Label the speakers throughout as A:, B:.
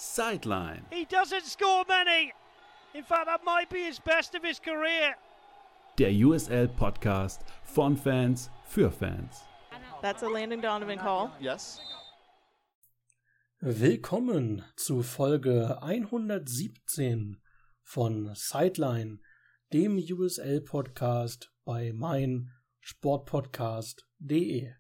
A: Sideline.
B: He doesn't score many. In fact, that might be his best of his career.
A: Der USL-Podcast von Fans für Fans.
C: That's a Landon Donovan call.
D: Yes.
E: Willkommen zu Folge 117 von Sideline, dem USL-Podcast bei meinsportpodcast.de.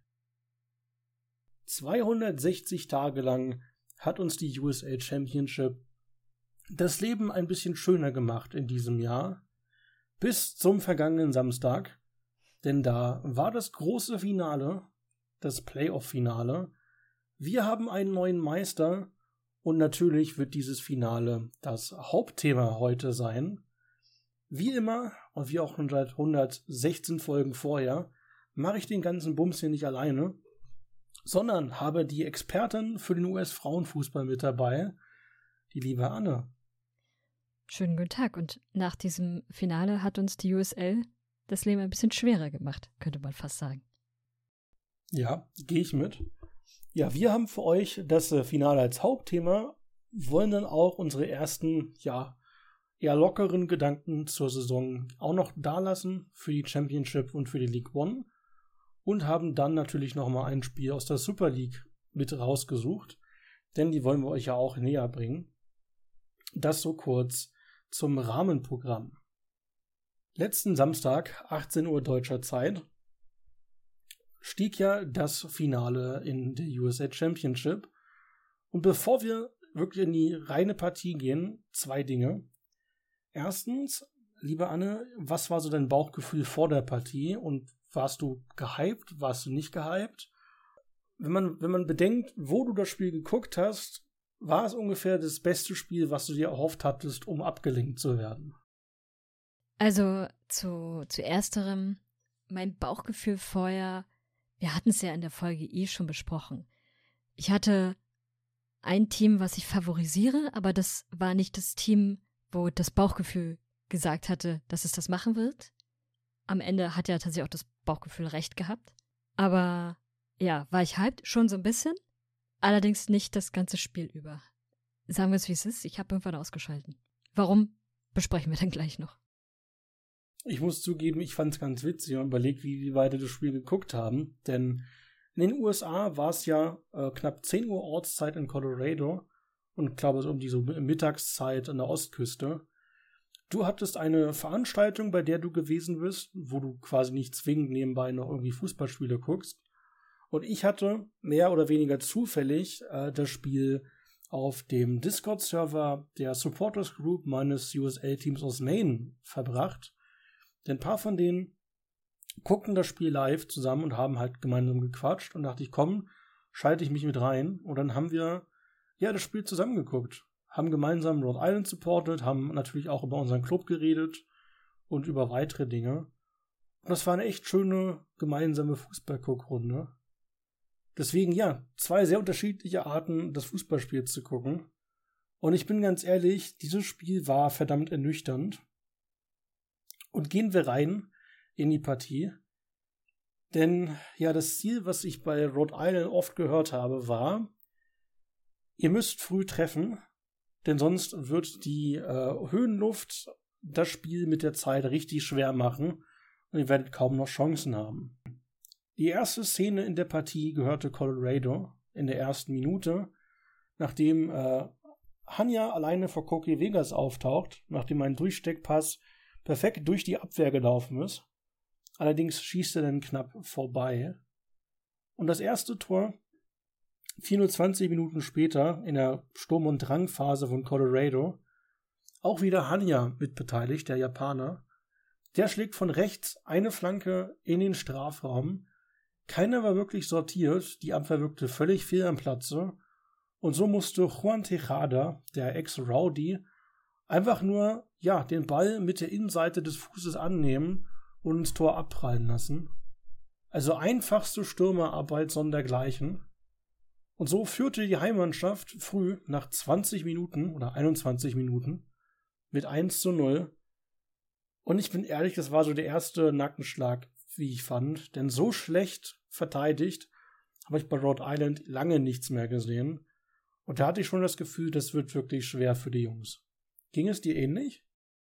E: 260 Tage lang hat uns die USL Championship das Leben ein bisschen schöner gemacht in diesem Jahr, bis zum vergangenen Samstag, denn da war das große Finale, das Playoff-Finale. Wir haben einen neuen Meister und natürlich wird dieses Finale das Hauptthema heute sein. Wie immer, und wie auch schon seit 116 Folgen vorher, mache ich den ganzen Bums hier nicht alleine, sondern habe die Expertin für den US-Frauenfußball mit dabei, die liebe Anne.
F: Schönen guten Tag. Und nach diesem Finale hat uns die USL das Leben ein bisschen schwerer gemacht, könnte man fast sagen.
E: Ja, gehe ich mit. Ja, wir haben für euch das Finale als Hauptthema, wollen dann auch unsere ersten, eher lockeren Gedanken zur Saison auch noch dalassen für die Championship und für die League One und haben dann natürlich nochmal ein Spiel aus der Super League mit rausgesucht, denn die wollen wir euch ja auch näher bringen. Das so kurz zum Rahmenprogramm. Letzten Samstag, 18 Uhr deutscher Zeit, stieg ja das Finale in der USA Championship. Und bevor wir wirklich in die reine Partie gehen, zwei Dinge. Erstens, liebe Anne, was war so dein Bauchgefühl vor der Partie und warst du gehypt, warst du nicht gehypt? Wenn man bedenkt, wo du das Spiel geguckt hast, war es ungefähr das beste Spiel, was du dir erhofft hattest, um abgelenkt zu werden?
F: Also zu ersterem, mein Bauchgefühl vorher, wir hatten es ja in der Folge schon besprochen. Ich hatte ein Team, was ich favorisiere, aber das war nicht das Team, wo das Bauchgefühl gesagt hatte, dass es das machen wird. Am Ende hat ja tatsächlich auch das Bauchgefühl recht gehabt. Aber ja, war ich hyped? Schon so ein bisschen. Allerdings nicht das ganze Spiel über. Sagen wir es, wie es ist. Ich habe irgendwann ausgeschalten. Warum? Besprechen wir dann gleich noch.
E: Ich muss zugeben, ich fand es ganz witzig und überlegt, wie wir beide das Spiel geguckt haben. Denn in den USA war es ja knapp 10 Uhr Ortszeit in Colorado und ich glaube, es um diese Mittagszeit an der Ostküste. Du hattest eine Veranstaltung, bei der du gewesen bist, wo du quasi nicht zwingend nebenbei noch irgendwie Fußballspiele guckst. Und ich hatte mehr oder weniger zufällig das Spiel auf dem Discord-Server der Supporters Group meines USL-Teams aus Maine verbracht. Denn ein paar von denen guckten das Spiel live zusammen und haben halt gemeinsam gequatscht. Und dachte ich, komm, schalte ich mich mit rein. Und dann haben wir das Spiel zusammen geguckt. Haben gemeinsam Rhode Island supportet, haben natürlich auch über unseren Club geredet und über weitere Dinge. Und das war eine echt schöne gemeinsame Fußballguckrunde. Deswegen, zwei sehr unterschiedliche Arten, das Fußballspiel zu gucken. Und ich bin ganz ehrlich, dieses Spiel war verdammt ernüchternd. Und gehen wir rein in die Partie. Denn das Ziel, was ich bei Rhode Island oft gehört habe, war, ihr müsst früh treffen, denn sonst wird die Höhenluft das Spiel mit der Zeit richtig schwer machen und ihr werdet kaum noch Chancen haben. Die erste Szene in der Partie gehörte Colorado in der ersten Minute, nachdem Hanya alleine vor Koke Vegas auftaucht, nachdem ein Durchsteckpass perfekt durch die Abwehr gelaufen ist. Allerdings schießt er dann knapp vorbei. Und das erste Tor 420 Minuten später in der Sturm- und Drangphase von Colorado, auch wieder Hanya mitbeteiligt, der Japaner. Der schlägt von rechts eine Flanke in den Strafraum. Keiner war wirklich sortiert, die Abwehr wirkte völlig fehl am Platze und so musste Juan Tejada, der Ex-Rowdy, einfach nur den Ball mit der Innenseite des Fußes annehmen und ins Tor abprallen lassen. Also einfachste Stürmerarbeit sondergleichen. Und so führte die Heimmannschaft früh nach 20 Minuten oder 21 Minuten mit 1:0. Und ich bin ehrlich, das war so der erste Nackenschlag, wie ich fand. Denn so schlecht verteidigt habe ich bei Rhode Island lange nichts mehr gesehen. Und da hatte ich schon das Gefühl, das wird wirklich schwer für die Jungs. Ging es dir ähnlich?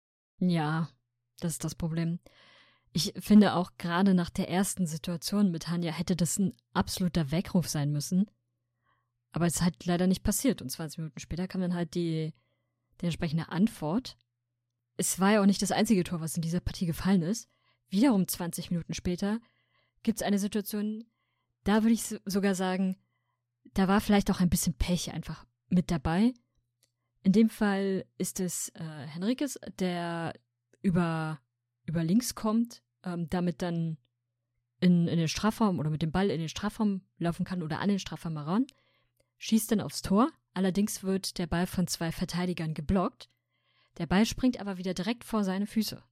F: Ja, das ist das Problem. Ich finde auch gerade nach der ersten Situation mit Hanja hätte das ein absoluter Weckruf sein müssen. Aber es ist halt leider nicht passiert. Und 20 Minuten später kam dann halt die entsprechende Antwort. Es war ja auch nicht das einzige Tor, was in dieser Partie gefallen ist. Wiederum 20 Minuten später gibt es eine Situation, da würde ich sogar sagen, da war vielleicht auch ein bisschen Pech einfach mit dabei. In dem Fall ist es Henriques, der über links kommt, damit dann in den Strafraum oder mit dem Ball in den Strafraum laufen kann oder an den Strafraum heran, schießt dann aufs Tor. Allerdings wird der Ball von 2 Verteidigern geblockt. Der Ball springt aber wieder direkt vor seine Füße.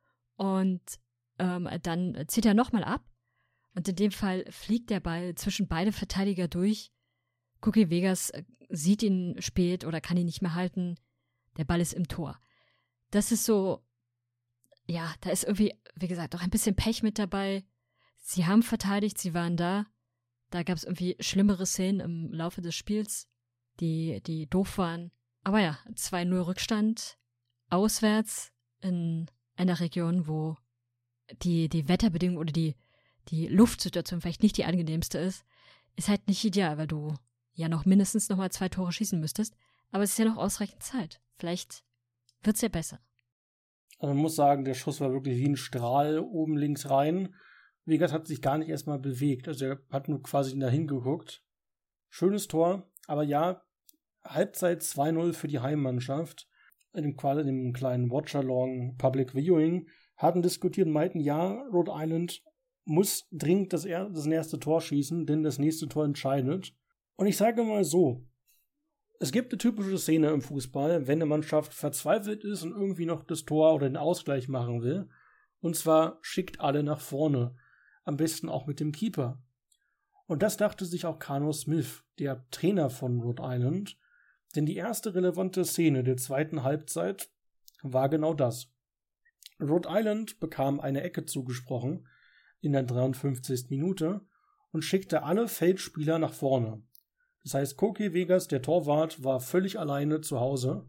F: Und dann zieht er nochmal ab. Und in dem Fall fliegt der Ball zwischen beide Verteidiger durch. Cookie Vegas sieht ihn spät oder kann ihn nicht mehr halten. Der Ball ist im Tor. Das ist so, ja, da ist irgendwie, wie gesagt, auch ein bisschen Pech mit dabei. Sie haben verteidigt, sie waren da. Da gab es irgendwie schlimmere Szenen im Laufe des Spiels, die doof waren. Aber ja, 2-0 Rückstand, auswärts in einer Region, wo die Wetterbedingungen oder die Luftsituation vielleicht nicht die angenehmste ist halt nicht ideal, weil du ja noch mindestens nochmal 2 Tore schießen müsstest. Aber es ist ja noch ausreichend Zeit. Vielleicht wird es ja besser.
E: Also man muss sagen, der Schuss war wirklich wie ein Strahl oben links rein. Vegas hat sich gar nicht erstmal bewegt. Also er hat nur quasi dahin geguckt. Schönes Tor, aber ja, Halbzeit 2-0 für die Heimmannschaft. In dem kleinen Watch-Along Public Viewing hatten diskutiert und meinten, ja, Rhode Island muss dringend das erste Tor schießen, denn das nächste Tor entscheidet. Und ich sage mal so, es gibt eine typische Szene im Fußball, wenn eine Mannschaft verzweifelt ist und irgendwie noch das Tor oder den Ausgleich machen will. Und zwar schickt alle nach vorne. Am besten auch mit dem Keeper. Und das dachte sich auch Kano Smith, der Trainer von Rhode Island. Denn die erste relevante Szene der zweiten Halbzeit war genau das. Rhode Island bekam eine Ecke zugesprochen in der 53. Minute und schickte alle Feldspieler nach vorne. Das heißt, Cookie Vegas, der Torwart, war völlig alleine zu Hause.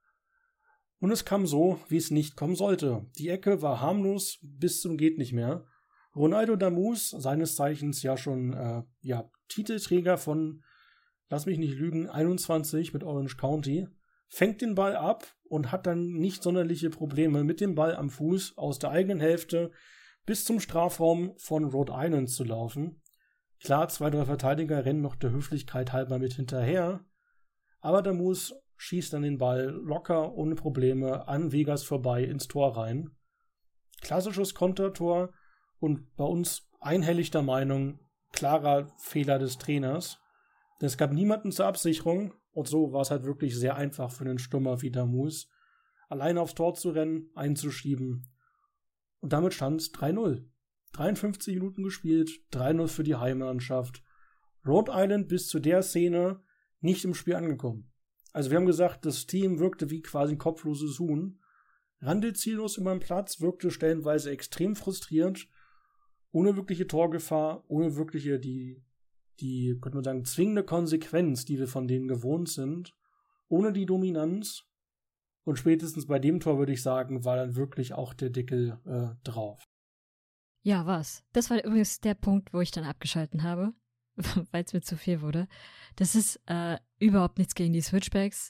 E: Und es kam so, wie es nicht kommen sollte. Die Ecke war harmlos bis zum geht nicht mehr. Ronaldo Damus, seines Zeichens ja schon Titelträger von, lass mich nicht lügen, 21 mit Orange County, fängt den Ball ab und hat dann nicht sonderliche Probleme mit dem Ball am Fuß aus der eigenen Hälfte bis zum Strafraum von Rhode Island zu laufen. Klar, 2, 3 Verteidiger rennen noch der Höflichkeit halber mit hinterher, aber Damus schießt dann den Ball locker, ohne Probleme, an Vegas vorbei ins Tor rein. Klassisches Kontertor und bei uns einhellig der Meinung, klarer Fehler des Trainers. Denn es gab niemanden zur Absicherung und so war es halt wirklich sehr einfach für einen Stürmer wie Damus, alleine aufs Tor zu rennen, einzuschieben. Und damit stand es 3-0. 53 Minuten gespielt, 3-0 für die Heimmannschaft. Rhode Island bis zu der Szene nicht im Spiel angekommen. Also wir haben gesagt, das Team wirkte wie quasi ein kopfloses Huhn. Randel ziellos über den Platz, wirkte stellenweise extrem frustriert, ohne wirkliche Torgefahr, ohne wirkliche die könnte man sagen, zwingende Konsequenz, die wir von denen gewohnt sind, ohne die Dominanz. Und spätestens bei dem Tor, würde ich sagen, war dann wirklich auch der Deckel drauf.
F: Ja, war's. Das war übrigens der Punkt, wo ich dann abgeschalten habe, weil es mir zu viel wurde. Das ist überhaupt nichts gegen die Switchbacks.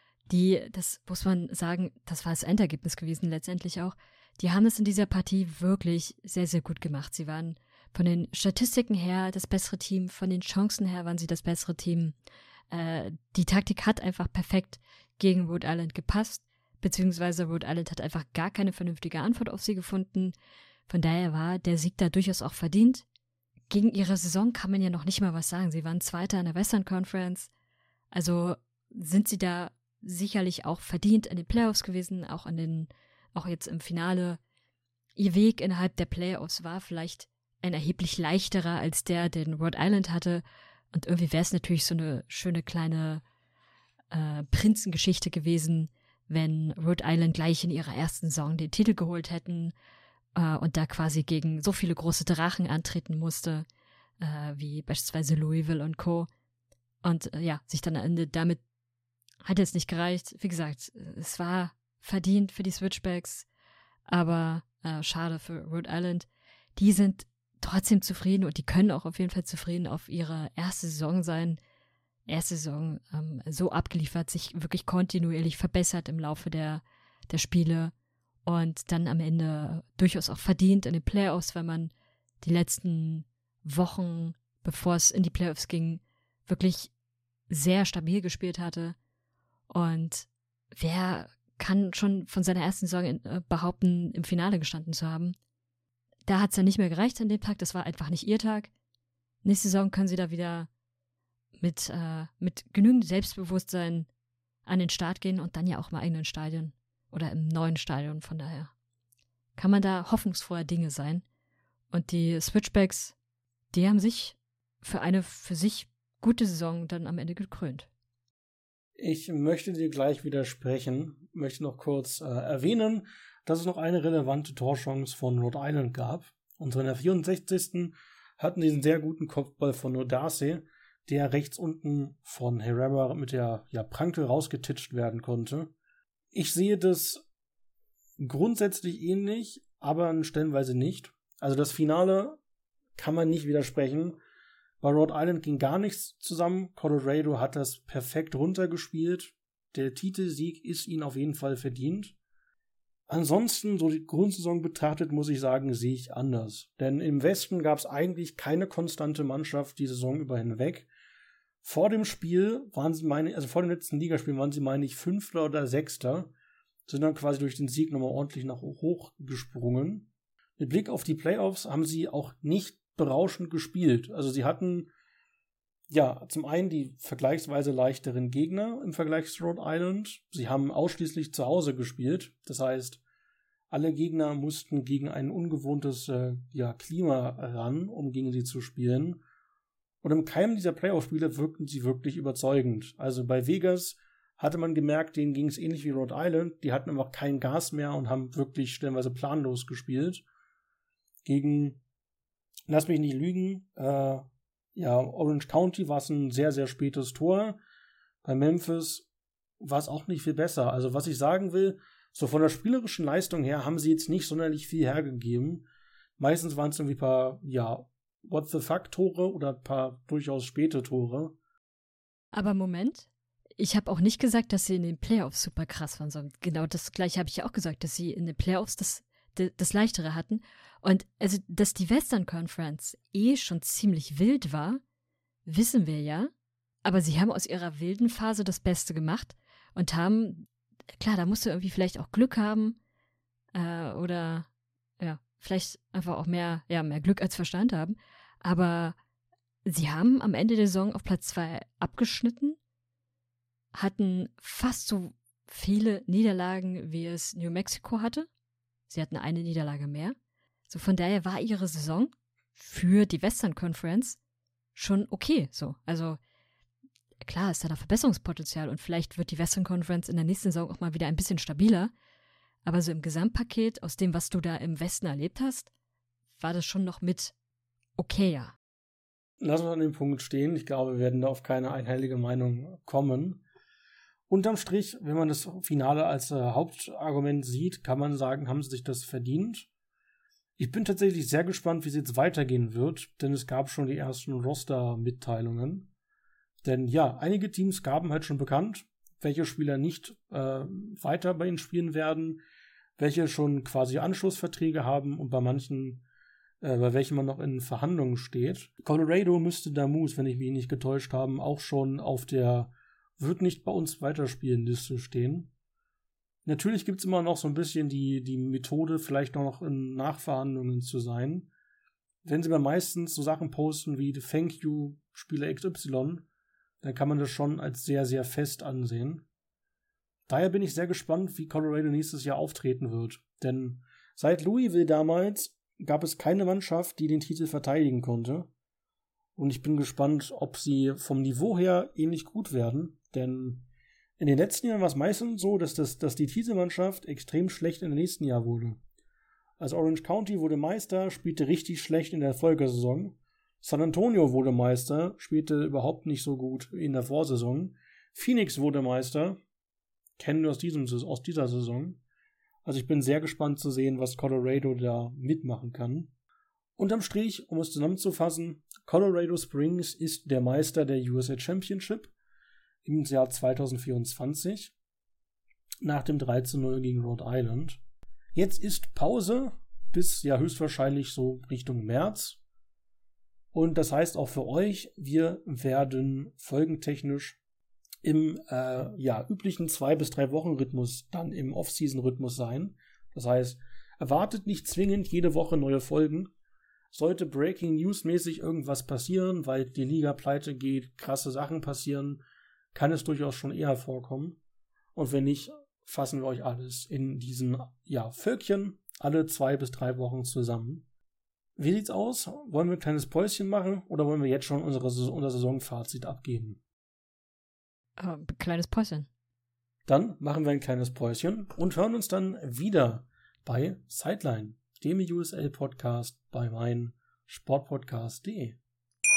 F: Das muss man sagen, das war das Endergebnis gewesen letztendlich auch. Die haben es in dieser Partie wirklich sehr, sehr gut gemacht. Sie waren von den Statistiken her das bessere Team, von den Chancen her waren sie das bessere Team. Die Taktik hat einfach perfekt gegen Rhode Island gepasst, beziehungsweise Rhode Island hat einfach gar keine vernünftige Antwort auf sie gefunden. Von daher war der Sieg da durchaus auch verdient. Gegen ihre Saison kann man ja noch nicht mal was sagen. Sie waren Zweiter in der Western Conference. Also sind sie da sicherlich auch verdient in den Playoffs gewesen, auch jetzt im Finale. Ihr Weg innerhalb der Playoffs war vielleicht ein erheblich leichterer als der, den Rhode Island hatte. Und irgendwie wäre es natürlich so eine schöne kleine Prinzengeschichte gewesen, wenn Rhode Island gleich in ihrer ersten Saison den Titel geholt hätten und da quasi gegen so viele große Drachen antreten musste, wie beispielsweise Louisville und Co. Und sich dann am Ende damit hat es nicht gereicht. Wie gesagt, es war verdient für die Switchbacks, aber schade für Rhode Island. Die sind trotzdem zufrieden und die können auch auf jeden Fall zufrieden auf ihre erste Saison sein. Erste Saison so abgeliefert, sich wirklich kontinuierlich verbessert im Laufe der Spiele und dann am Ende durchaus auch verdient in den Playoffs, wenn man die letzten Wochen, bevor es in die Playoffs ging, wirklich sehr stabil gespielt hatte. Und wer kann schon von seiner ersten Saison behaupten, im Finale gestanden zu haben? Da hat es dann nicht mehr gereicht an dem Tag, das war einfach nicht ihr Tag. Nächste Saison können sie da wieder mit genügend Selbstbewusstsein an den Start gehen und dann ja auch im eigenen Stadion oder im neuen Stadion. Von daher kann man da hoffnungsvoller Dinge sein. Und die Switchbacks, die haben sich für eine für sich gute Saison dann am Ende gekrönt.
E: Ich möchte dir gleich widersprechen, möchte noch kurz erwähnen, dass es noch eine relevante Torchance von Rhode Island gab. Und so in der 64. hatten sie einen sehr guten Kopfball von Odarse, der rechts unten von Herrera mit der Pranke rausgetitscht werden konnte. Ich sehe das grundsätzlich ähnlich, aber stellenweise nicht. Also das Finale kann man nicht widersprechen. Bei Rhode Island ging gar nichts zusammen. Colorado hat das perfekt runtergespielt. Der Titelsieg ist ihnen auf jeden Fall verdient. Ansonsten, so die Grundsaison betrachtet, muss ich sagen, sehe ich anders. Denn im Westen gab es eigentlich keine konstante Mannschaft die Saison über hinweg. Vor dem Spiel waren sie, vor dem letzten Ligaspiel waren sie, meine ich, 5. oder 6. Sind dann quasi durch den Sieg nochmal ordentlich nach hoch gesprungen. Mit Blick auf die Playoffs haben sie auch nicht berauschend gespielt. Also sie hatten zum einen die vergleichsweise leichteren Gegner im Vergleich zu Rhode Island. Sie haben ausschließlich zu Hause gespielt. Das heißt, alle Gegner mussten gegen ein ungewohntes Klima ran, um gegen sie zu spielen. Und im Keim dieser Playoff-Spiele wirkten sie wirklich überzeugend. Also bei Vegas hatte man gemerkt, denen ging es ähnlich wie Rhode Island. Die hatten einfach kein Gas mehr und haben wirklich stellenweise planlos gespielt. Gegen, lass mich nicht lügen, Orange County war es ein sehr, sehr spätes Tor. Bei Memphis war es auch nicht viel besser. Also was ich sagen will, so von der spielerischen Leistung her haben sie jetzt nicht sonderlich viel hergegeben. Meistens waren es irgendwie ein paar, What-the-fuck-Tore oder ein paar durchaus späte Tore.
F: Aber Moment, ich habe auch nicht gesagt, dass sie in den Playoffs super krass waren, sondern genau das Gleiche habe ich ja auch gesagt, dass sie in den Playoffs das Leichtere hatten. Und also, dass die Western Conference schon ziemlich wild war, wissen wir ja. Aber sie haben aus ihrer wilden Phase das Beste gemacht und haben, klar, da musst du irgendwie vielleicht auch Glück haben oder vielleicht einfach auch mehr Glück als Verstand haben. Aber sie haben am Ende der Saison auf Platz 2 abgeschnitten, hatten fast so viele Niederlagen, wie es New Mexico hatte. Sie hatten eine Niederlage mehr. So von daher war ihre Saison für die Western Conference schon okay. So, also klar ist da noch Verbesserungspotenzial und vielleicht wird die Western Conference in der nächsten Saison auch mal wieder ein bisschen stabiler. Aber so im Gesamtpaket, aus dem, was du da im Westen erlebt hast, war das schon noch mit okayer.
E: Lass uns an dem Punkt stehen. Ich glaube, wir werden da auf keine einhellige Meinung kommen. Unterm Strich, wenn man das Finale als Hauptargument sieht, kann man sagen, haben sie sich das verdient. Ich bin tatsächlich sehr gespannt, wie es jetzt weitergehen wird, denn es gab schon die ersten Roster-Mitteilungen. Denn einige Teams gaben halt schon bekannt, welche Spieler nicht weiter bei ihnen spielen werden, welche schon quasi Anschlussverträge haben und bei manchen, bei welchen man noch in Verhandlungen steht. Colorado müsste Damus, wenn ich mich nicht getäuscht habe, auch schon auf der wird nicht bei uns weiterspielen Liste stehen. Natürlich gibt es immer noch so ein bisschen die Methode, vielleicht noch in Nachverhandlungen zu sein. Wenn sie aber meistens so Sachen posten wie Thank you, Spieler XY, dann kann man das schon als sehr, sehr fest ansehen. Daher bin ich sehr gespannt, wie Colorado nächstes Jahr auftreten wird. Denn seit Louisville damals gab es keine Mannschaft, die den Titel verteidigen konnte. Und ich bin gespannt, ob sie vom Niveau her ähnlich gut werden. Denn in den letzten Jahren war es meistens so, dass die Titelmannschaft extrem schlecht im nächsten Jahr wurde. Also Orange County wurde Meister, spielte richtig schlecht in der Folgesaison. San Antonio wurde Meister, spielte überhaupt nicht so gut in der Vorsaison. Phoenix wurde Meister, kennen wir aus dieser Saison. Also ich bin sehr gespannt zu sehen, was Colorado da mitmachen kann. Unterm Strich, um es zusammenzufassen, Colorado Springs ist der Meister der USA Championship im Jahr 2024 nach dem 3:0 gegen Rhode Island. Jetzt ist Pause bis ja höchstwahrscheinlich so Richtung März. Und das heißt auch für euch, wir werden folgentechnisch im üblichen 2 bis 3 Wochen Rhythmus dann im Off-Season-Rhythmus sein. Das heißt, erwartet nicht zwingend jede Woche neue Folgen. Sollte Breaking News-mäßig irgendwas passieren, weil die Liga pleite geht, krasse Sachen passieren, kann es durchaus schon eher vorkommen. Und wenn nicht, fassen wir euch alles in diesen Völkchen alle 2 bis 3 Wochen zusammen. Wie sieht's aus? Wollen wir ein kleines Päuschen machen oder wollen wir jetzt schon unser Saisonfazit abgeben?
F: Kleines Päuschen.
E: Dann machen wir ein kleines Päuschen und hören uns dann wieder bei Sideline, dem USL-Podcast bei meinsportpodcast.de.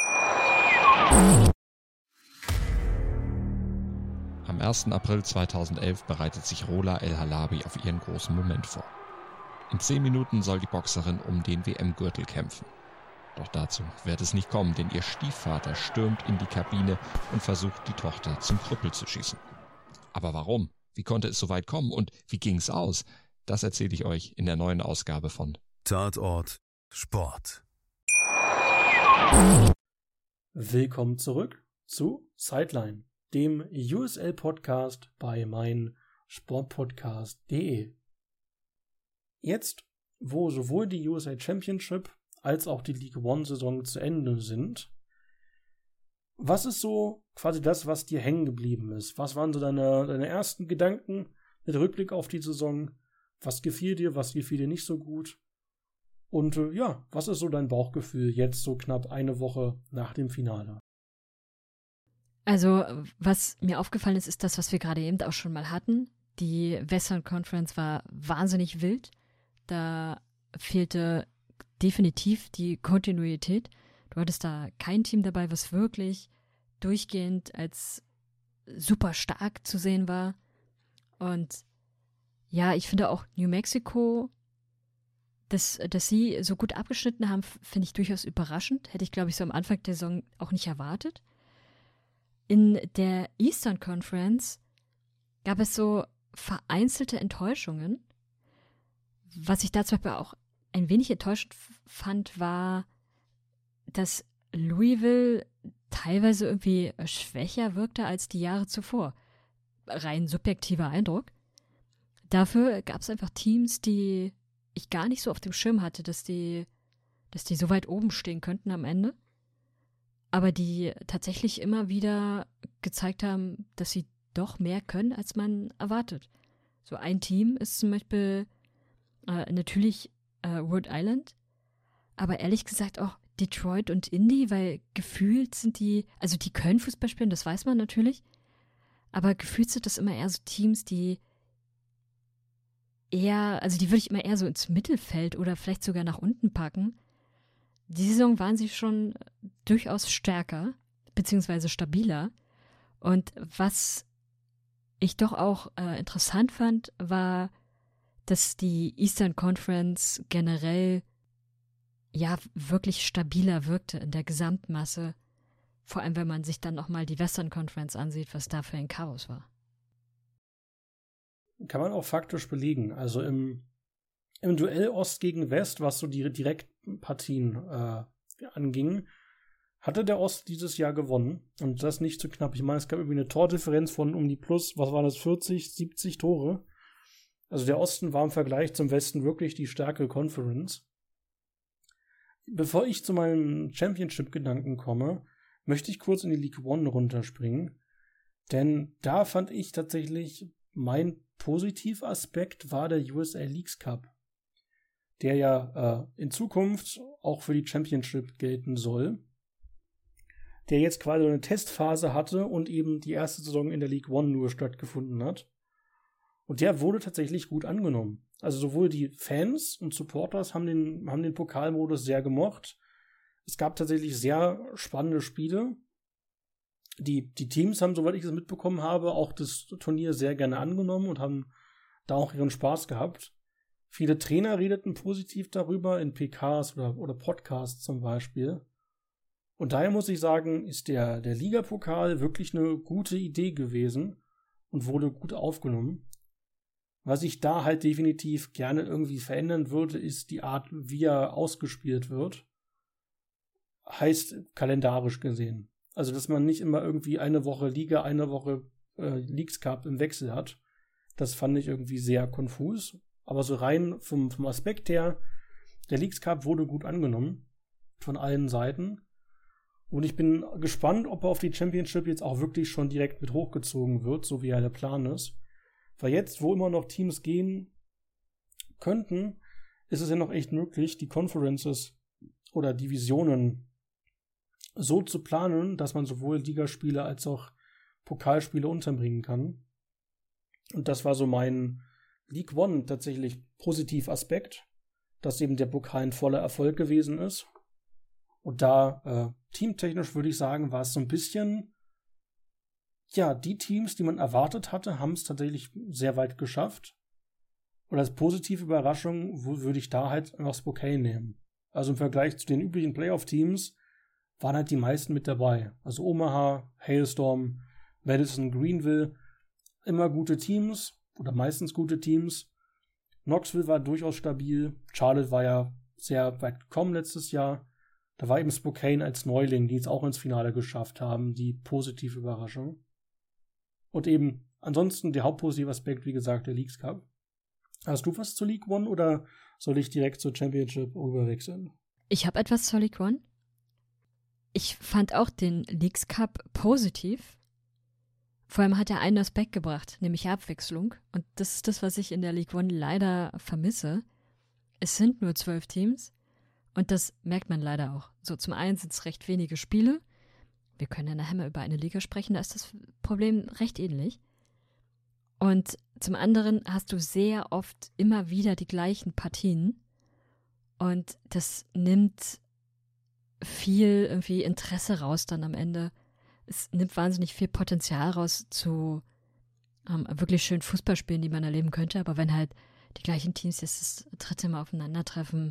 D: Am 1. April 2011 bereitet sich Rola El Halabi auf ihren großen Moment vor. In 10 Minuten soll die Boxerin um den WM-Gürtel kämpfen. Doch dazu wird es nicht kommen, denn ihr Stiefvater stürmt in die Kabine und versucht, die Tochter zum Krüppel zu schießen. Aber warum? Wie konnte es so weit kommen und wie ging's aus? Das erzähle ich euch in der neuen Ausgabe von
G: Tatort Sport.
E: Willkommen zurück zu Sideline, dem USL-Podcast bei meinsportpodcast.de. Jetzt, wo sowohl die USA Championship als auch die League One-Saison zu Ende sind, was ist so quasi das, was dir hängen geblieben ist? Was waren so deine ersten Gedanken mit Rückblick auf die Saison? Was gefiel dir nicht so gut? Und was ist so dein Bauchgefühl jetzt so knapp eine Woche nach dem Finale?
F: Also, was mir aufgefallen ist, ist das, was wir gerade eben auch schon mal hatten. Die Western Conference war wahnsinnig wild. Da fehlte definitiv die Kontinuität. Du hattest da kein Team dabei, was wirklich durchgehend als super stark zu sehen war. Und ja, ich finde auch New Mexico, dass sie so gut abgeschnitten haben, finde ich durchaus überraschend. Hätte ich, glaube ich, so am Anfang der Saison auch nicht erwartet. In der Eastern Conference gab es so vereinzelte Enttäuschungen. Was ich da zum Beispiel auch ein wenig enttäuschend fand, war, dass Louisville teilweise irgendwie schwächer wirkte als die Jahre zuvor. Rein subjektiver Eindruck. Dafür gab es einfach Teams, die ich gar nicht so auf dem Schirm hatte, dass die so weit oben stehen könnten am Ende. Aber die tatsächlich immer wieder gezeigt haben, dass sie doch mehr können, als man erwartet. So ein Team ist zum Beispiel natürlich Rhode Island, aber ehrlich gesagt auch Detroit und Indy, weil gefühlt sind die können Fußball spielen, das weiß man natürlich, aber gefühlt sind das immer eher so Teams, die würde ich immer eher so ins Mittelfeld oder vielleicht sogar nach unten packen. Die Saison waren sie schon durchaus stärker, beziehungsweise stabiler. Und was ich doch auch interessant fand, war, dass die Eastern Conference generell wirklich stabiler wirkte in der Gesamtmasse. Vor allem, wenn man sich dann nochmal die Western Conference ansieht, was da für ein Chaos war.
E: Kann man auch faktisch belegen. Also im Duell Ost gegen West, was so die Direktpartien anging, hatte der Ost dieses Jahr gewonnen. Und das nicht zu knapp. Ich meine, es gab irgendwie eine Tordifferenz von um die plus, 40, 70 Tore. Also der Osten war im Vergleich zum Westen wirklich die starke Conference. Bevor ich zu meinen Championship-Gedanken komme, möchte ich kurz in die League One runterspringen. Denn da fand ich tatsächlich, mein Positivaspekt war der USA Leagues Cup, der ja in Zukunft auch für die Championship gelten soll, der jetzt quasi eine Testphase hatte und eben die erste Saison in der League One nur stattgefunden hat. Und der wurde tatsächlich gut angenommen. Also sowohl die Fans und Supporters haben den Pokalmodus sehr gemocht. Es gab tatsächlich sehr spannende Spiele. Die Teams haben, soweit ich es mitbekommen habe, auch das Turnier sehr gerne angenommen und haben da auch ihren Spaß gehabt. Viele Trainer redeten positiv darüber in PKs oder Podcasts zum Beispiel. Und daher muss ich sagen, ist der Ligapokal wirklich eine gute Idee gewesen und wurde gut aufgenommen. Was ich da halt definitiv gerne irgendwie verändern würde, ist die Art, wie er ausgespielt wird. Heißt kalendarisch gesehen. Also, dass man nicht immer irgendwie eine Woche Liga, eine Woche Leagues Cup im Wechsel hat. Das fand ich irgendwie sehr konfus. Aber so rein vom Aspekt her, der Leagues Cup wurde gut angenommen. Von allen Seiten. Und ich bin gespannt, ob er auf die Championship jetzt auch wirklich schon direkt mit hochgezogen wird, so wie ja der Plan ist. Weil jetzt, wo immer noch Teams gehen könnten, ist es ja noch echt möglich, die Conferences oder Divisionen so zu planen, dass man sowohl Ligaspiele als auch Pokalspiele unterbringen kann. Und das war so mein League One tatsächlich positiv Aspekt, dass eben der Pokal ein voller Erfolg gewesen ist. Und da teamtechnisch würde ich sagen, war es so ein bisschen, ja, die Teams, die man erwartet hatte, haben es tatsächlich sehr weit geschafft. Und als positive Überraschung würde ich da halt noch Spokane nehmen. Also im Vergleich zu den üblichen Playoff-Teams waren halt die meisten mit dabei. Also Omaha, Hailstorm, Madison, Greenville, immer gute Teams oder meistens gute Teams. Knoxville war durchaus stabil. Charlotte war ja sehr weit gekommen letztes Jahr. Da war eben Spokane als Neuling, die es auch ins Finale geschafft haben, die positive Überraschung. Und eben ansonsten der hauptpositive Aspekt, wie gesagt, der Leagues Cup. Hast du was zur League One oder soll ich direkt zur Championship rüberwechseln?
F: Ich habe etwas zur League One. Ich fand auch den Leagues Cup positiv. Vor allem hat er einen Aspekt gebracht, nämlich Abwechslung. Und das ist das, was ich in der League One leider vermisse. Es sind nur 12 Teams und das merkt man leider auch. So, zum einen sind es recht wenige Spiele. Wir können ja nachher mal über eine Liga sprechen, da ist das Problem recht ähnlich. Und zum anderen hast du sehr oft immer wieder die gleichen Partien und das nimmt viel irgendwie Interesse raus dann am Ende. Es nimmt wahnsinnig viel Potenzial raus zu wirklich schönen Fußballspielen, die man erleben könnte, aber wenn halt die gleichen Teams jetzt das dritte Mal aufeinandertreffen,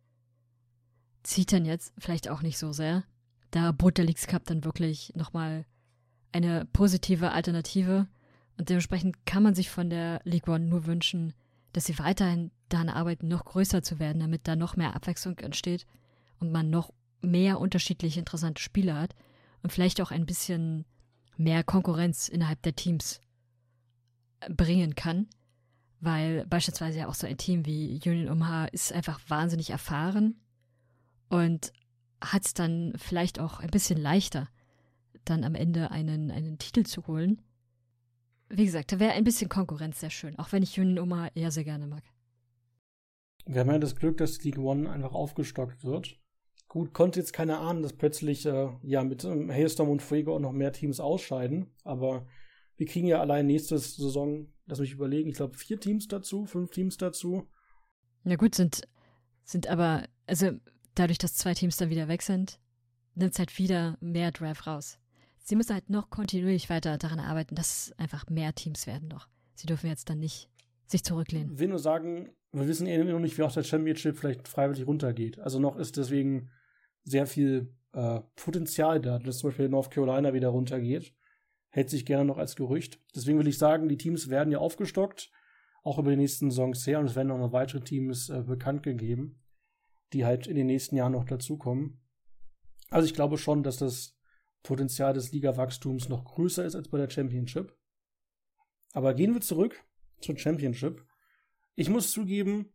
F: zieht dann jetzt vielleicht auch nicht so sehr. Da bot der Leagues Cup dann wirklich nochmal eine positive Alternative und dementsprechend kann man sich von der League One nur wünschen, dass sie weiterhin daran arbeiten, noch größer zu werden, damit da noch mehr Abwechslung entsteht und man noch mehr unterschiedliche interessante Spiele hat und vielleicht auch ein bisschen mehr Konkurrenz innerhalb der Teams bringen kann, weil beispielsweise ja auch so ein Team wie Union Omaha ist einfach wahnsinnig erfahren und hat es dann vielleicht auch ein bisschen leichter, dann am Ende einen Titel zu holen. Wie gesagt, da wäre ein bisschen Konkurrenz sehr schön, auch wenn ich Union Omaha eher sehr gerne mag.
E: Wir haben ja das Glück, dass League One einfach aufgestockt wird. Gut, konnte jetzt keiner ahnen, dass plötzlich mit Hailstorm und Fuego auch noch mehr Teams ausscheiden, aber wir kriegen ja allein nächste Saison, lass mich überlegen, ich glaube 5 Teams dazu.
F: Ja gut, sind aber, also dadurch, dass 2 Teams dann wieder weg sind, nimmt es halt wieder mehr Drive raus. Sie müssen halt noch kontinuierlich weiter daran arbeiten, dass einfach mehr Teams werden noch. Sie dürfen jetzt dann nicht sich zurücklehnen.
E: Ich will nur sagen, wir wissen eh noch nicht, wie auch der Championship vielleicht freiwillig runtergeht. Also noch ist deswegen sehr viel Potenzial da, dass zum Beispiel North Carolina wieder runtergeht. Hält sich gerne noch als Gerücht. Deswegen will ich sagen, die Teams werden ja aufgestockt, auch über die nächsten Saisons her. Und es werden auch noch weitere Teams bekannt gegeben, die halt in den nächsten Jahren noch dazukommen. Also ich glaube schon, dass das Potenzial des Liga-Wachstums noch größer ist als bei der Championship. Aber gehen wir zurück zur Championship. Ich muss zugeben,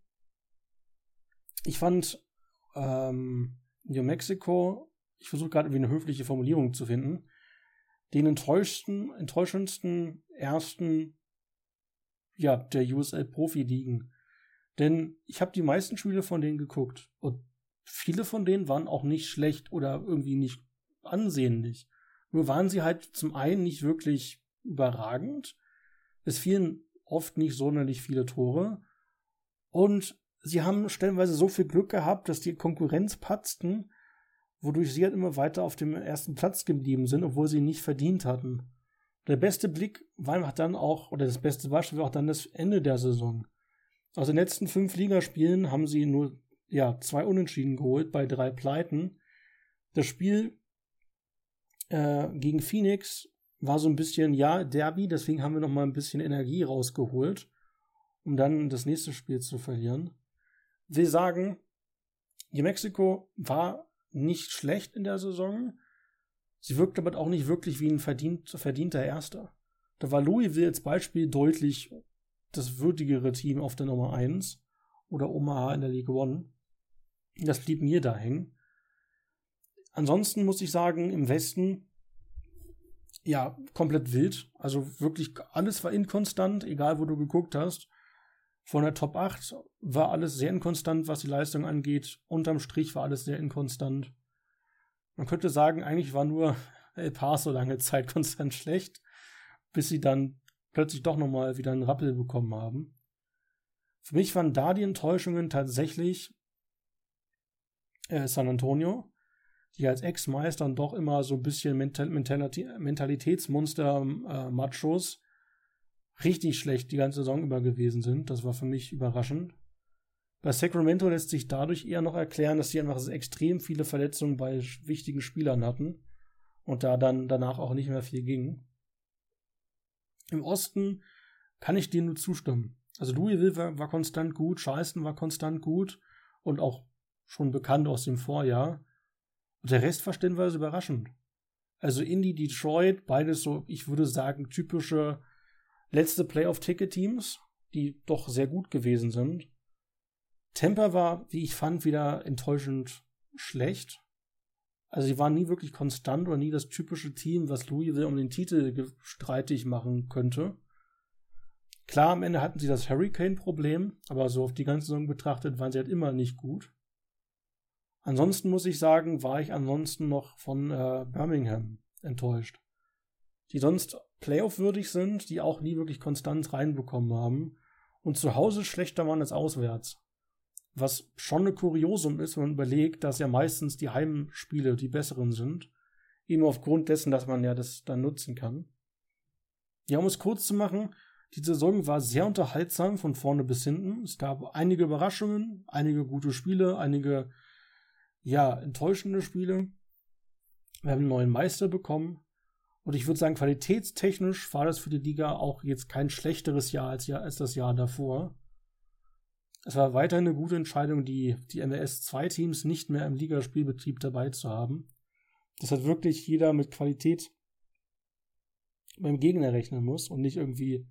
E: ich fand New Mexico, ich versuche gerade irgendwie eine höfliche Formulierung zu finden, den enttäuschendsten ersten der USL-Profi-Ligen. Denn ich habe die meisten Spiele von denen geguckt und viele von denen waren auch nicht schlecht oder irgendwie nicht ansehnlich. Nur waren sie halt zum einen nicht wirklich überragend, es fielen oft nicht sonderlich viele Tore und sie haben stellenweise so viel Glück gehabt, dass die Konkurrenz patzten wodurch sie halt immer weiter auf dem ersten Platz geblieben sind, obwohl sie ihn nicht verdient hatten. Der beste Blick war einfach dann auch, oder das beste Beispiel war auch dann das Ende der Saison. Aus den letzten 5 Ligaspielen haben sie nur 2 Unentschieden geholt bei 3 Pleiten. Das Spiel gegen Phoenix war so ein bisschen, Derby, deswegen haben wir noch mal ein bisschen Energie rausgeholt, um dann das nächste Spiel zu verlieren. Wir sagen, New Mexico war nicht schlecht in der Saison. Sie wirkte aber auch nicht wirklich wie ein verdienter Erster. Da war Louisville als Beispiel deutlich das würdigere Team auf der Nummer 1 oder Omaha in der League One. Das blieb mir da hängen. Ansonsten muss ich sagen, im Westen komplett wild. Also wirklich alles war inkonstant, egal wo du geguckt hast. Von der Top 8 war alles sehr inkonstant, was die Leistung angeht. Unterm Strich war alles sehr inkonstant. Man könnte sagen, eigentlich war nur El Paso lange Zeit konstant schlecht, bis sie dann plötzlich doch nochmal wieder einen Rappel bekommen haben. Für mich waren da die Enttäuschungen tatsächlich San Antonio, die als Ex-Meister doch immer so ein bisschen Mentalitätsmonster Machos richtig schlecht die ganze Saison über gewesen sind. Das war für mich überraschend. Bei Sacramento lässt sich dadurch eher noch erklären, dass sie einfach extrem viele Verletzungen bei wichtigen Spielern hatten und da dann danach auch nicht mehr viel ging. Im Osten kann ich dir nur zustimmen. Also Louisville war konstant gut, Charleston war konstant gut und auch schon bekannt aus dem Vorjahr. Und der Rest war stellenweise überraschend. Also Indy, Detroit, beides so, ich würde sagen, typische letzte Playoff-Ticket-Teams, die doch sehr gut gewesen sind. Tampa war, wie ich fand, wieder enttäuschend schlecht. Also sie waren nie wirklich konstant oder nie das typische Team, was Louisville um den Titel streitig machen könnte. Klar, am Ende hatten sie das Hurricane-Problem, aber so auf die ganze Saison betrachtet waren sie halt immer nicht gut. Ansonsten muss ich sagen, war ich ansonsten noch von Birmingham enttäuscht. Die sonst Playoff-würdig sind, die auch nie wirklich Konstanz reinbekommen haben und zu Hause schlechter waren als auswärts. Was schon ein Kuriosum ist, wenn man überlegt, dass ja meistens die Heimspiele die besseren sind. Eben aufgrund dessen, dass man ja das dann nutzen kann. Ja, um es kurz zu machen, die Saison war sehr unterhaltsam von vorne bis hinten. Es gab einige Überraschungen, einige gute Spiele, einige enttäuschende Spiele. Wir haben einen neuen Meister bekommen. Und ich würde sagen, qualitätstechnisch war das für die Liga auch jetzt kein schlechteres Jahr als das Jahr davor. Es war weiterhin eine gute Entscheidung, die MLS 2 Teams nicht mehr im Ligaspielbetrieb dabei zu haben. Das hat wirklich jeder mit Qualität beim Gegner rechnen muss und nicht irgendwie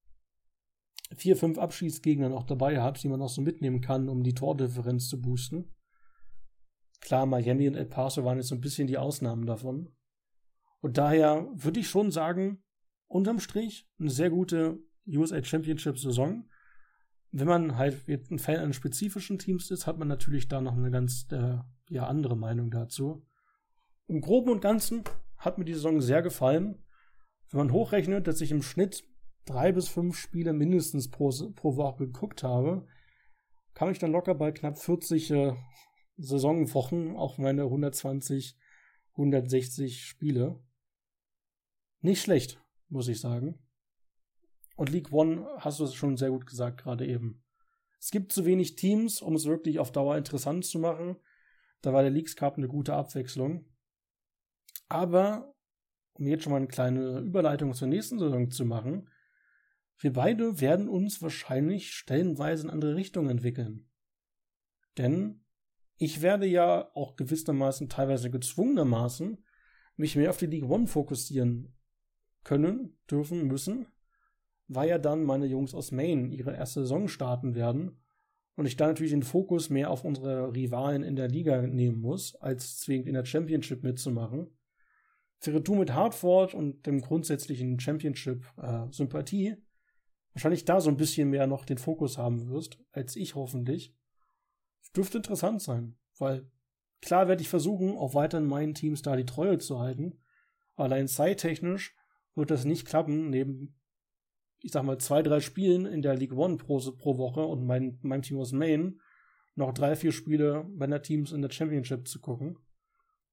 E: 4, 5 Abschiedsgegner noch dabei hat, die man auch so mitnehmen kann, um die Tordifferenz zu boosten. Klar, Miami und El Paso waren jetzt so ein bisschen die Ausnahmen davon. Und daher würde ich schon sagen, unterm Strich eine sehr gute USA Championship Saison. Wenn man halt ein Fan eines spezifischen Teams ist, hat man natürlich da noch eine ganz andere Meinung dazu. Im Groben und Ganzen hat mir die Saison sehr gefallen. Wenn man hochrechnet, dass ich im Schnitt 3 bis 5 Spiele mindestens pro Woche geguckt habe, kam ich dann locker bei knapp 40 Saisonwochen auf meine 120, 160 Spiele. Nicht schlecht, muss ich sagen. Und League One hast du es schon sehr gut gesagt gerade eben. Es gibt zu wenig Teams, um es wirklich auf Dauer interessant zu machen. Da war der Leagues Cup eine gute Abwechslung. Aber, um jetzt schon mal eine kleine Überleitung zur nächsten Saison zu machen, wir beide werden uns wahrscheinlich stellenweise in andere Richtungen entwickeln. Denn ich werde ja auch gewissermaßen, teilweise gezwungenermaßen, mich mehr auf die League One fokussieren können, dürfen, müssen, weil ja dann meine Jungs aus Maine ihre erste Saison starten werden und ich da natürlich den Fokus mehr auf unsere Rivalen in der Liga nehmen muss, als zwingend in der Championship mitzumachen. Während du mit Hartford und dem grundsätzlichen Championship-Sympathie wahrscheinlich da so ein bisschen mehr noch den Fokus haben wirst, als ich hoffentlich. Dürfte interessant sein, weil klar werde ich versuchen, auch weiterhin meinen Teams da die Treue zu halten. Allein zeittechnisch wird das nicht klappen, neben, ich sag mal, 2, 3 Spielen in der League One pro Woche und meinem Team aus Maine noch 3, 4 Spiele meiner Teams in der Championship zu gucken.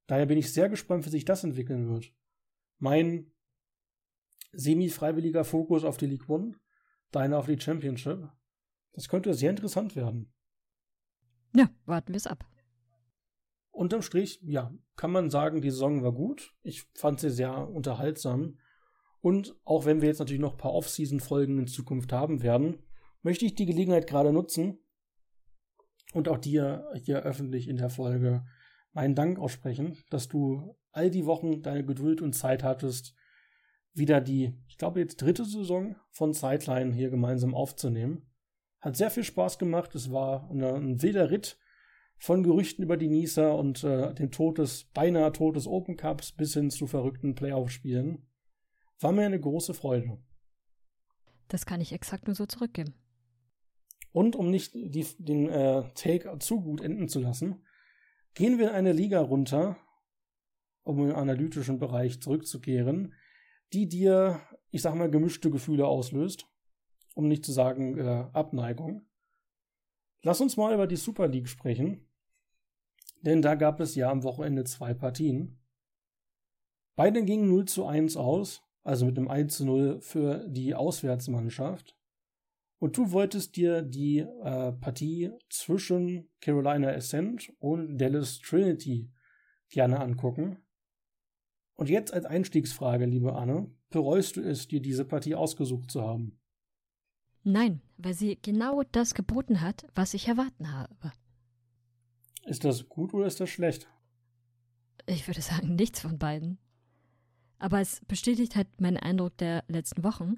E: Daher bin ich sehr gespannt, wie sich das entwickeln wird. Mein semi-freiwilliger Fokus auf die League One, deiner auf die Championship, das könnte sehr interessant werden.
F: Ja, warten wir es ab.
E: Unterm Strich, ja, kann man sagen, die Saison war gut. Ich fand sie sehr unterhaltsam. Und auch wenn wir jetzt natürlich noch ein paar Off-Season-Folgen in Zukunft haben werden, möchte ich die Gelegenheit gerade nutzen und auch dir hier öffentlich in der Folge meinen Dank aussprechen, dass du all die Wochen deine Geduld und Zeit hattest, wieder die, ich glaube jetzt 3. Saison von Sideline hier gemeinsam aufzunehmen. Hat sehr viel Spaß gemacht. Es war ein wilder Ritt von Gerüchten über die Nieser und dem beinahe Tod des Open Cups bis hin zu verrückten Playoff-Spielen. War mir eine große Freude.
F: Das kann ich exakt nur so zurückgeben.
E: Und um nicht den Take zu gut enden zu lassen, gehen wir in eine Liga runter, um im analytischen Bereich zurückzukehren, die dir, ich sag mal, gemischte Gefühle auslöst, um nicht zu sagen Abneigung. Lass uns mal über die Super League sprechen, denn da gab es ja am Wochenende 2 Partien. Beide gingen 0:1 aus, also mit einem 1:0 für die Auswärtsmannschaft. Und du wolltest dir die Partie zwischen Carolina Ascent und Dallas Trinity gerne angucken. Und jetzt als Einstiegsfrage, liebe Anne, bereust du es, dir diese Partie ausgesucht zu haben?
F: Nein, weil sie genau das geboten hat, was ich erwarten habe.
E: Ist das gut oder ist das schlecht?
F: Ich würde sagen, nichts von beiden. Aber es bestätigt halt meinen Eindruck der letzten Wochen.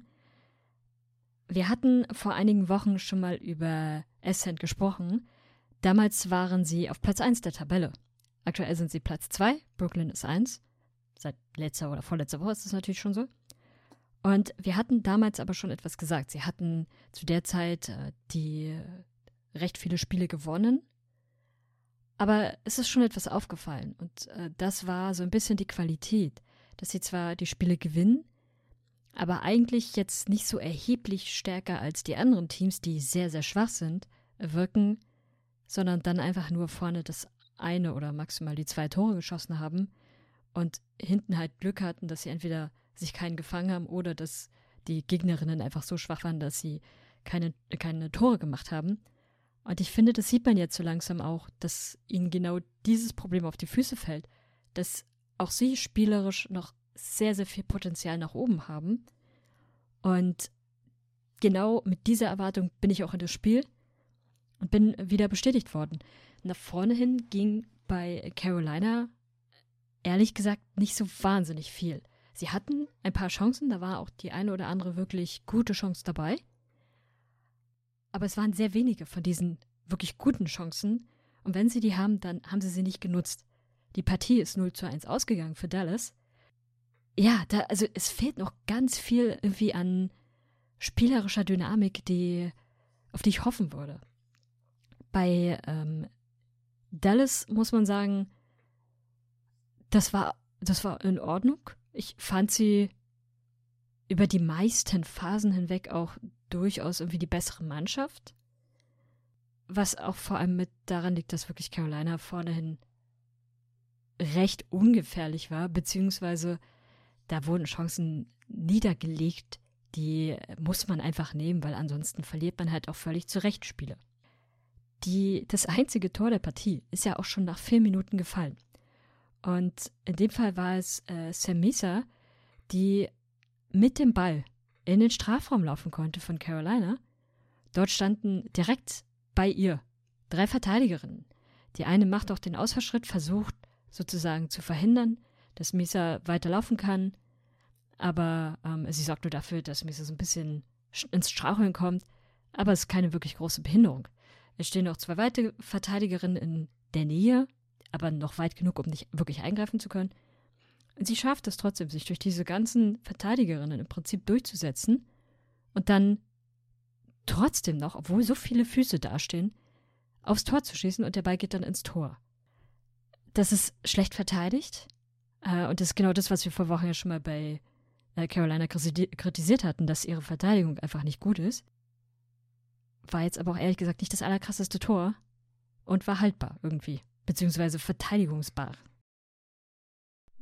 F: Wir hatten vor einigen Wochen schon mal über Ascent gesprochen. Damals waren sie auf Platz 1 der Tabelle. Aktuell sind sie Platz 2, Brooklyn ist 1. Seit letzter oder vorletzter Woche ist das natürlich schon so. Und wir hatten damals aber schon etwas gesagt. Sie hatten zu der Zeit die recht viele Spiele gewonnen. Aber es ist schon etwas aufgefallen. Und das war so ein bisschen die Qualität, dass sie zwar die Spiele gewinnen, aber eigentlich jetzt nicht so erheblich stärker als die anderen Teams, die sehr, sehr schwach sind, wirken, sondern dann einfach nur vorne das eine oder maximal die 2 Tore geschossen haben und hinten halt Glück hatten, dass sie entweder sich keinen gefangen haben oder dass die Gegnerinnen einfach so schwach waren, dass sie keine Tore gemacht haben. Und ich finde, das sieht man jetzt so langsam auch, dass ihnen genau dieses Problem auf die Füße fällt, dass auch sie spielerisch noch sehr, sehr viel Potenzial nach oben haben. Und genau mit dieser Erwartung bin ich auch in das Spiel und bin wieder bestätigt worden. Nach vorne hin ging bei Carolina ehrlich gesagt nicht so wahnsinnig viel. Sie hatten ein paar Chancen, da war auch die eine oder andere wirklich gute Chance dabei. Aber es waren sehr wenige von diesen wirklich guten Chancen. Und wenn sie die haben, dann haben sie nicht genutzt. Die Partie ist 0:1 ausgegangen für Dallas. Ja, also es fehlt noch ganz viel irgendwie an spielerischer Dynamik, auf die ich hoffen würde. Bei Dallas muss man sagen, das war in Ordnung. Ich fand sie über die meisten Phasen hinweg auch durchaus irgendwie die bessere Mannschaft. Was auch vor allem mit daran liegt, dass wirklich Carolina vorne hin recht ungefährlich war, beziehungsweise da wurden Chancen niedergelegt, die muss man einfach nehmen, weil ansonsten verliert man halt auch völlig zu Recht Spiele. Das einzige Tor der Partie ist ja auch schon nach 4 Minuten gefallen. Und in dem Fall war es Sam Misa, die mit dem Ball in den Strafraum laufen konnte von Carolina. Dort standen direkt bei ihr 3 Verteidigerinnen. Die eine macht auch den Ausfallschritt, versucht sozusagen zu verhindern, dass Misa weiterlaufen kann. Aber sie sorgt nur dafür, dass Misa so ein bisschen ins Straucheln kommt. Aber es ist keine wirklich große Behinderung. Es stehen noch 2 weitere Verteidigerinnen in der Nähe, aber noch weit genug, um nicht wirklich eingreifen zu können. Und sie schafft es trotzdem, sich durch diese ganzen Verteidigerinnen im Prinzip durchzusetzen und dann trotzdem noch, obwohl so viele Füße dastehen, aufs Tor zu schießen und der Ball geht dann ins Tor. Das ist schlecht verteidigt und das ist genau das, was wir vor Wochen ja schon mal bei Carolina kritisiert hatten, dass ihre Verteidigung einfach nicht gut ist. War jetzt aber auch ehrlich gesagt nicht das allerkrasseste Tor und war haltbar irgendwie, beziehungsweise verteidigungsbar.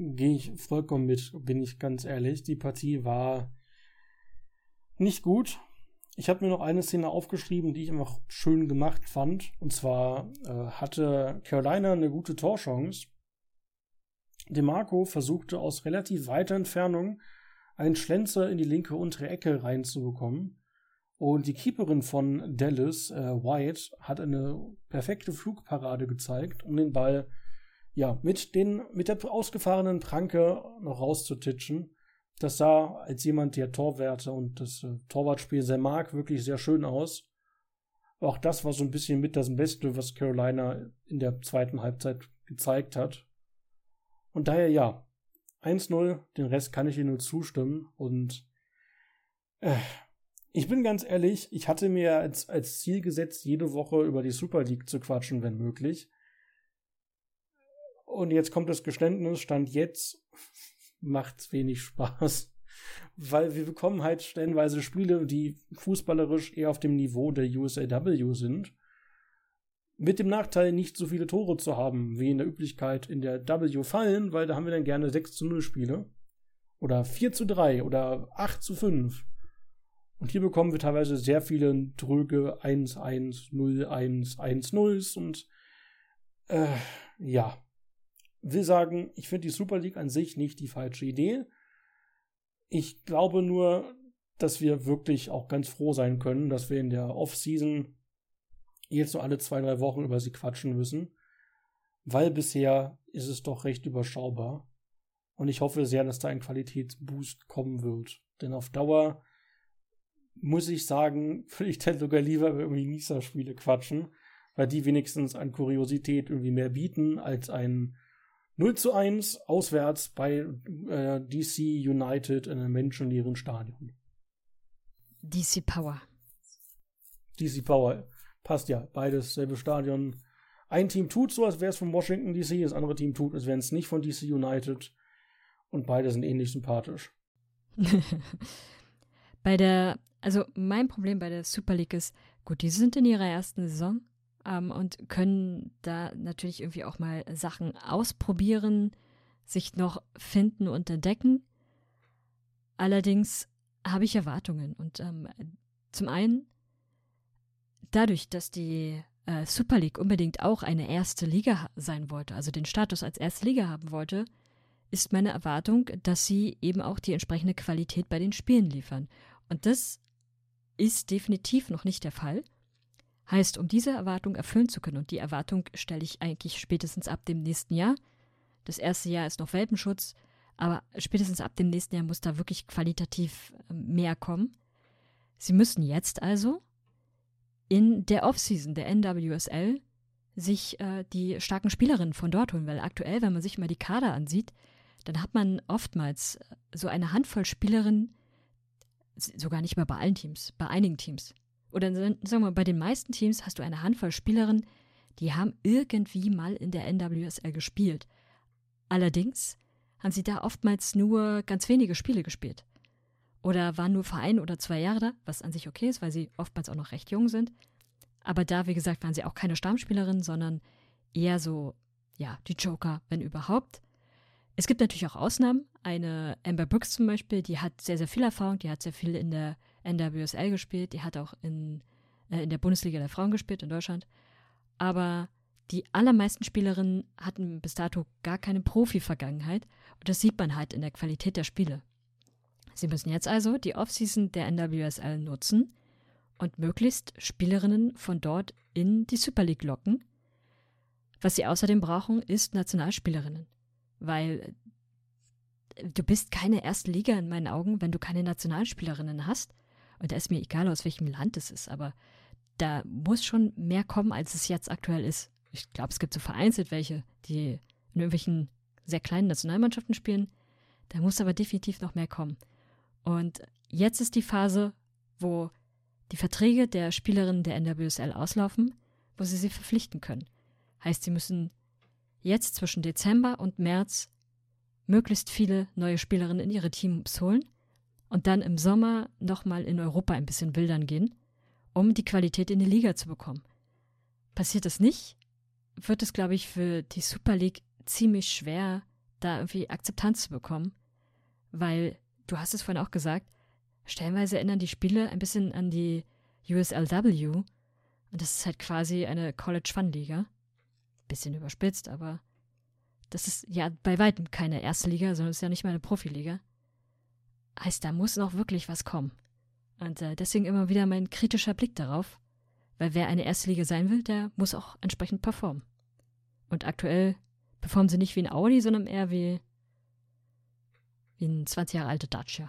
E: gehe ich vollkommen mit, bin ich ganz ehrlich. Die Partie war nicht gut. Ich habe mir noch eine Szene aufgeschrieben, die ich einfach schön gemacht fand. Und zwar hatte Carolina eine gute Torchance. DeMarco versuchte aus relativ weiter Entfernung einen Schlenzer in die linke untere Ecke reinzubekommen. Und die Keeperin von Dallas, White, hat eine perfekte Flugparade gezeigt, um den Ball mit der ausgefahrenen Pranke noch rauszutitschen. Das sah als jemand, der Torwerte und das Torwartspiel sehr mag, wirklich sehr schön aus. Aber auch das war so ein bisschen mit das Beste, was Carolina in der zweiten Halbzeit gezeigt hat. Und daher 1-0, den Rest kann ich ihr nur zustimmen. Und ich bin ganz ehrlich, ich hatte mir als Ziel gesetzt, jede Woche über die Super League zu quatschen, wenn möglich. Und jetzt kommt das Geständnis, Stand jetzt macht's wenig Spaß. Weil wir bekommen halt stellenweise Spiele, die fußballerisch eher auf dem Niveau der USAW sind. Mit dem Nachteil, nicht so viele Tore zu haben, wie in der Üblichkeit in der W fallen, weil da haben wir dann gerne 6-0 Spiele. Oder 4-3 oder 8-5. Und hier bekommen wir teilweise sehr viele dröge 1-1, 0-1, 1-0s und will sagen, ich finde die Super League an sich nicht die falsche Idee. Ich glaube nur, dass wir wirklich auch ganz froh sein können, dass wir in der Off-Season jetzt nur alle 2-3 Wochen über sie quatschen müssen, weil bisher ist es doch recht überschaubar. Und ich hoffe sehr, dass da ein Qualitätsboost kommen wird. Denn auf Dauer muss ich sagen, würde ich dann sogar lieber über irgendwie Nieser-Spiele quatschen, weil die wenigstens an Kuriosität irgendwie mehr bieten als ein 0-1 auswärts bei DC United in einem menschenleeren Stadion.
F: DC Power.
E: DC Power. Passt ja. Beides selbe Stadion. Ein Team tut so, als wäre es von Washington DC, das andere Team tut, als wäre es nicht von DC United. Und beide sind ähnlich sympathisch.
F: Mein Problem bei der Super League ist, gut, die sind in ihrer ersten Saison und können da natürlich irgendwie auch mal Sachen ausprobieren, sich noch finden und entdecken. Allerdings habe ich Erwartungen. Und zum einen, dadurch, dass die Super League unbedingt auch eine erste Liga sein wollte, also den Status als erste Liga haben wollte, ist meine Erwartung, dass sie eben auch die entsprechende Qualität bei den Spielen liefern. Und das ist definitiv noch nicht der Fall. Heißt, um diese Erwartung erfüllen zu können, und die Erwartung stelle ich eigentlich spätestens ab dem nächsten Jahr. Das erste Jahr ist noch Welpenschutz, aber spätestens ab dem nächsten Jahr muss da wirklich qualitativ mehr kommen. Sie müssen jetzt also in der Offseason der NWSL sich die starken Spielerinnen von dort holen, weil aktuell, wenn man sich mal die Kader ansieht, dann hat man oftmals so eine Handvoll Spielerinnen, sogar nicht mehr bei allen Teams, bei einigen Teams. Oder sagen wir mal, bei den meisten Teams hast du eine Handvoll Spielerinnen, die haben irgendwie mal in der NWSL gespielt. Allerdings haben sie da oftmals nur ganz wenige Spiele gespielt. Oder waren nur für 1 oder 2 Jahre da, was an sich okay ist, weil sie oftmals auch noch recht jung sind. Aber da, wie gesagt, waren sie auch keine Stammspielerinnen, sondern eher so, die Joker, wenn überhaupt. Es gibt natürlich auch Ausnahmen. Eine Amber Brooks zum Beispiel, die hat sehr, sehr viel Erfahrung, die hat sehr viel in der NWSL gespielt, die hat auch in der Bundesliga der Frauen gespielt in Deutschland. Aber die allermeisten Spielerinnen hatten bis dato gar keine Profi-Vergangenheit und das sieht man halt in der Qualität der Spiele. Sie müssen jetzt also die Offseason der NWSL nutzen und möglichst Spielerinnen von dort in die Super League locken. Was sie außerdem brauchen, ist Nationalspielerinnen. Weil du bist keine erste Liga in meinen Augen, wenn du keine Nationalspielerinnen hast. Und da ist mir egal, aus welchem Land es ist, aber da muss schon mehr kommen, als es jetzt aktuell ist. Ich glaube, es gibt so vereinzelt welche, die in irgendwelchen sehr kleinen Nationalmannschaften spielen. Da muss aber definitiv noch mehr kommen. Und jetzt ist die Phase, wo die Verträge der Spielerinnen der NWSL auslaufen, wo sie verpflichten können. Heißt, sie müssen jetzt zwischen Dezember und März möglichst viele neue Spielerinnen in ihre Teams holen und dann im Sommer nochmal in Europa ein bisschen wildern gehen, um die Qualität in die Liga zu bekommen. Passiert das nicht, wird es, glaube ich, für die Super League ziemlich schwer, da irgendwie Akzeptanz zu bekommen. Weil, du hast es vorhin auch gesagt, stellenweise erinnern die Spiele ein bisschen an die USLW. Und das ist halt quasi eine College-Fun-Liga. Bisschen überspitzt, aber das ist ja bei weitem keine erste Liga, sondern es ist ja nicht mal eine Profiliga. Heißt, da muss noch wirklich was kommen. Und deswegen immer wieder mein kritischer Blick darauf, weil wer eine erste Liga sein will, der muss auch entsprechend performen. Und aktuell performen sie nicht wie ein Audi, sondern eher wie ein 20 Jahre alter Dacia.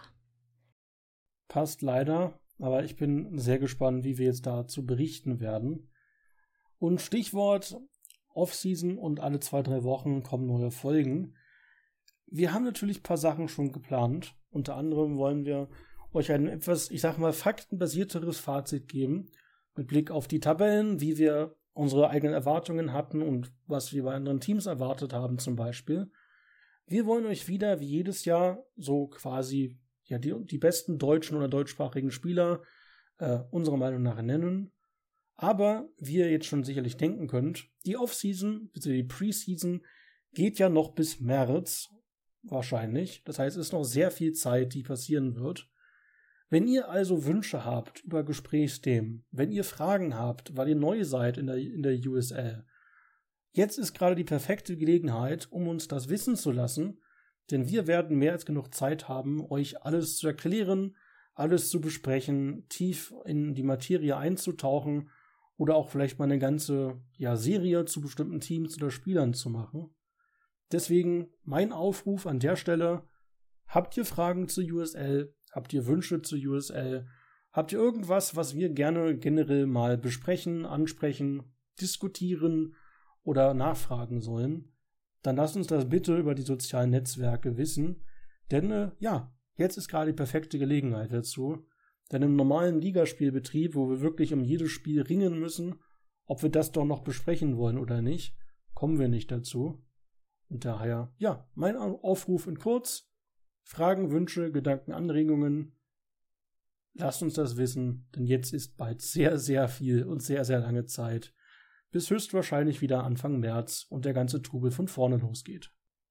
E: Passt leider, aber ich bin sehr gespannt, wie wir jetzt dazu berichten werden. Und Stichwort Offseason und alle 2-3 Wochen kommen neue Folgen. Wir haben natürlich ein paar Sachen schon geplant. Unter anderem wollen wir euch ein etwas, ich sag mal, faktenbasierteres Fazit geben, mit Blick auf die Tabellen, wie wir unsere eigenen Erwartungen hatten und was wir bei anderen Teams erwartet haben zum Beispiel. Wir wollen euch wieder, wie jedes Jahr, so quasi ja die besten deutschen oder deutschsprachigen Spieler unserer Meinung nach nennen. Aber wie ihr jetzt schon sicherlich denken könnt, die Offseason, bzw. die Preseason, geht ja noch bis März wahrscheinlich. Das heißt, es ist noch sehr viel Zeit, die passieren wird. Wenn ihr also Wünsche habt über Gesprächsthemen, wenn ihr Fragen habt, weil ihr neu seid in der USL, jetzt ist gerade die perfekte Gelegenheit, um uns das wissen zu lassen, denn wir werden mehr als genug Zeit haben, euch alles zu erklären, alles zu besprechen, tief in die Materie einzutauchen oder auch vielleicht mal eine ganze Serie zu bestimmten Teams oder Spielern zu machen. Deswegen mein Aufruf an der Stelle: Habt ihr Fragen zur USL? Habt ihr Wünsche zur USL? Habt ihr irgendwas, was wir gerne generell mal besprechen, ansprechen, diskutieren oder nachfragen sollen? Dann lasst uns das bitte über die sozialen Netzwerke wissen. Denn jetzt ist gerade die perfekte Gelegenheit dazu. Denn im normalen Ligaspielbetrieb, wo wir wirklich um jedes Spiel ringen müssen, ob wir das doch noch besprechen wollen oder nicht, kommen wir nicht dazu. Und daher, mein Aufruf in kurz: Fragen, Wünsche, Gedanken, Anregungen. Lasst uns das wissen, denn jetzt ist bald sehr, sehr viel und sehr, sehr lange Zeit, bis höchstwahrscheinlich wieder Anfang März und der ganze Trubel von vorne losgeht.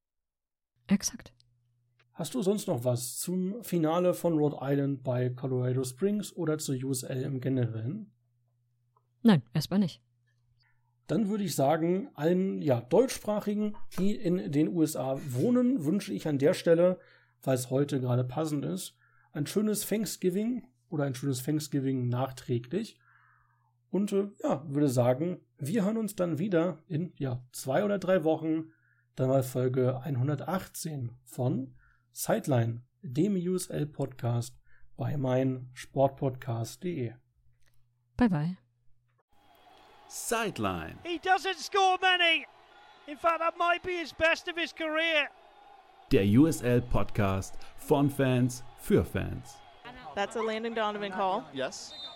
F: Exakt.
E: Hast du sonst noch was zum Finale von Rhode Island bei Colorado Springs oder zur USL im Generellen?
F: Nein, erstmal nicht.
E: Dann würde ich sagen, allen Deutschsprachigen, die in den USA wohnen, wünsche ich an der Stelle, weil es heute gerade passend ist, ein schönes Thanksgiving oder ein schönes Thanksgiving nachträglich. Und würde sagen, wir hören uns dann wieder in 2 oder 3 Wochen, dann mal Folge 118 von Sideline, dem USL-Podcast bei meinsportpodcast.de.
F: Bye bye.
A: Sideline.
B: He doesn't score many. In fact, that might be his best of his career.
A: Der USL-Podcast von Fans für Fans.
C: That's a Landon Donovan call.
H: Yes.